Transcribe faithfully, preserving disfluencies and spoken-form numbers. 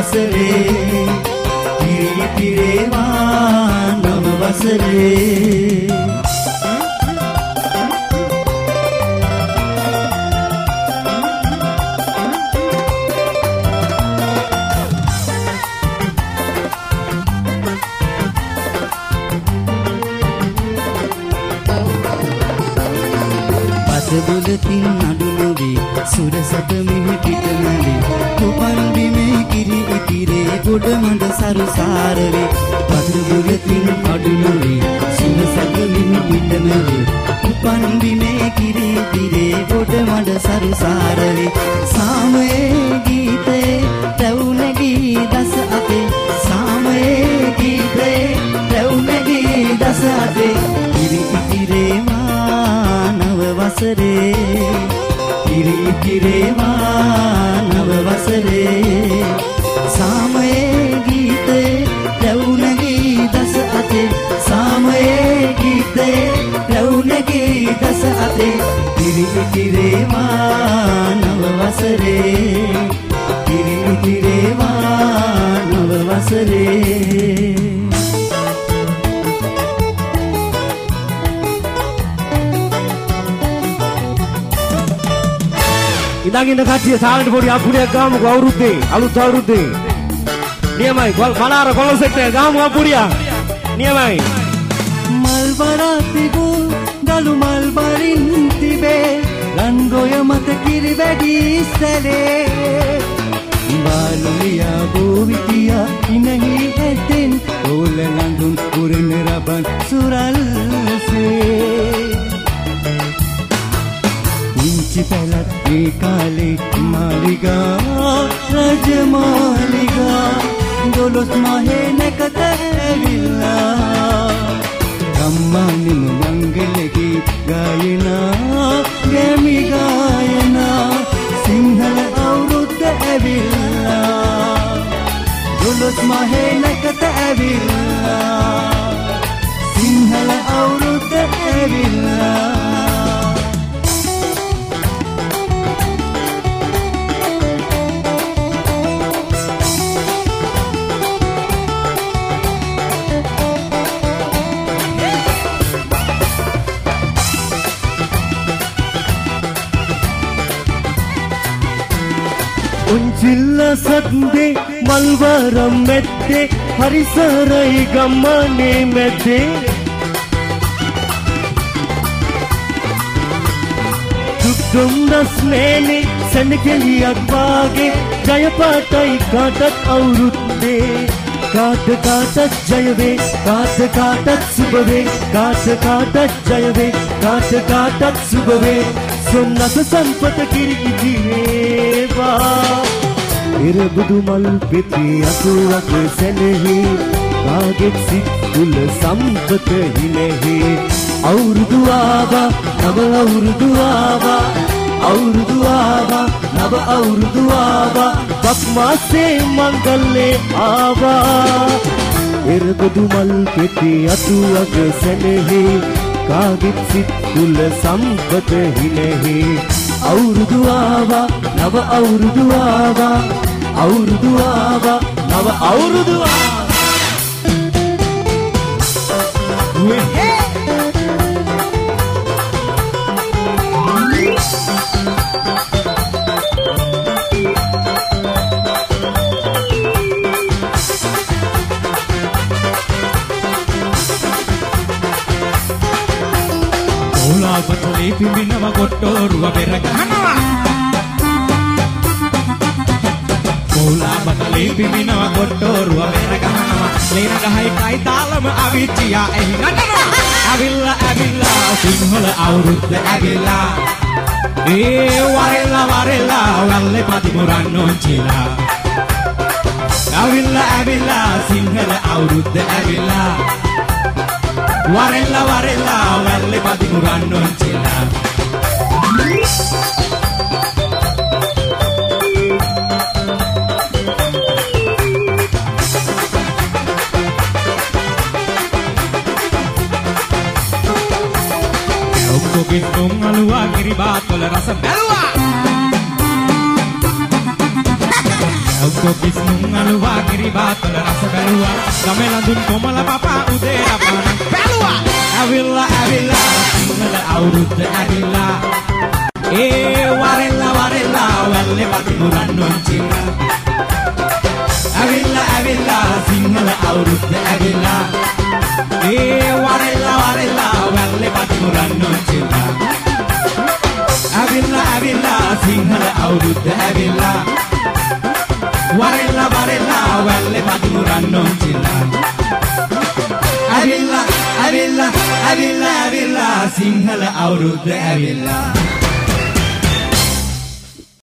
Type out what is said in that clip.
වසරේ කිරි පිරේවා නව වසරේ බුලතින් අඩු නොවේ සුර සැප මෙහි පිට නොවේ උපන් බිමේ කිරි ඉතිරේ ගොඩ මඩ සරුසාරවේ පතර බුලතින් අඩු නොවේ සුර සැප මෙහි පිට නොවේ උපන් බිමේ කිරි ඉතිරේ ගොඩ මඩ සරුසාරවේ සාමයේ ගීතේ රැවුනගී දස අපේ සාමයේ ගීතේ රැවුනගී දස අපේ කිරි ඉතිරේ වසරේ කිරි කිරේවා නව වසරේ සාමයේ ගීතේ රැවුනගී දස අතේ සාමයේ ගීතේ රැවුනගී දස අතේ කිරි කිරේවා නව වසරේ කිරි කිරේවා නව වසරේ ඉඳගෙන කට්ටිය සාලට පොඩි අපුඩියක් ගාමුකෝ අවුරුද්දේ අලුත් අවුරුද්දේ නියමයි මනාර කොළොසෙට ගාමු අපුඩියක් නියමයි මල් වරක් තිබූ ගලු මල් වරින් තිබේ රන්ගොය මත කිරි වැඩි සැලේ බාලුලියා බෝවිතියා ඉනහි ඇතෙන් ඕල නඳුන් පුරන රබන් සුරල්සේ इंची पहला ये काले मालिगा रजमालिगा दोलोस माहे नकते विल्ला कम्मानि मंगलगी गायना गेमी गायना सिंहल आवृत विल्ला दोलोस माहे नकते विल्ला सिंहल आवृत विल्ला उंचिल्ला सद्दे मलवरम मेद्दे हरिसरई गम्मने मेद्दे दुग्दुम्दस नेने सनकेलिයක් වාගේ ජයපාටයි කාටත් අවුරුද්දේ කාට කාටත් ජය වේ කාට කාටත් සුබ වේ කාට කාටත් ජය වේ කාට කාටත් සුබ වේ සොන්නස සම්පත කිරි ඉතිවේවා ඉරබුදු මල් පෙති අතුවක් සැනෙහි කාගෙත් සිත් තුල සම්පත හිනෙහි අවුරුදු ආවා නව අවුරුදු ආවා අවුරුදු ආවා නව අවුරුදු ආවා බක් මාසේ මංගල්ලේ ආවා ඉරබුදු මල් පෙති අතුවක් සැනෙහි කාගෙත් සිත් තුල සම්පත හිනෙහි අවුරුදු ආවා නව අවුරුදු ආවා අවුරුදු ආවා නව අවුරුදු ආවා පතලේ පිඹිනව කොට්ටෝරුව පෙර ගහනවා කොලා පතලේ පිඹිනව කොට්ටෝරුව පෙර ගහනවා ලේන ගහයි කයි තාලම අවිච්චියා එහි නටනවා ඇවිල්ලා ඇවිල්ලා සිංහල අවුරුද්ද ඇවිල්ලා ඒ වරෙල්ලා වරෙල්ලා වල්ලේ පදිමුරන් නොන්චිලා ඇවිල්ලා ඇවිල්ලා සිංහල අවුරුද්ද ඇවිල්ලා Warella warella walle padimuran noncela Okko kinnum aluwa kiribaat wala rasa belwa ඔක්කොකිස් නුන් aluwa කිරිබාතල රස බැලුවා ගමේ ලඳුන් කොමල පපා උදේ රපාන බැලුවා ඇවිල්ලා ඇවිල්ලා සිංහල අවුරුද්ද ඇවිල්ලා ඒ වරෙල්ලා වරෙල්ලා වැල්ලේ පතිමුරන් නොන්චිලා ඇවිල්ලා ඇවිල්ලා සිංහල අවුරුද්ද ඇවිල්ලා ඒ වරෙල්ලා වරෙල්ලා වැල්ලේ පතිමුරන් නොන්චිලා ඇවිල්ලා ඇවිල්ලා සිංහල අවුරුද්ද ඇවිල්ලා වරෙල්ලා වරෙල්ලා වැල්ලේ පතිමුරන් නොන්චිලා ඇවිල්ලා ඇවිල්ලා ඇවිල්ලා ඇවිල්ලා සිංහල අවුරුද්ද ඇවිල්ලා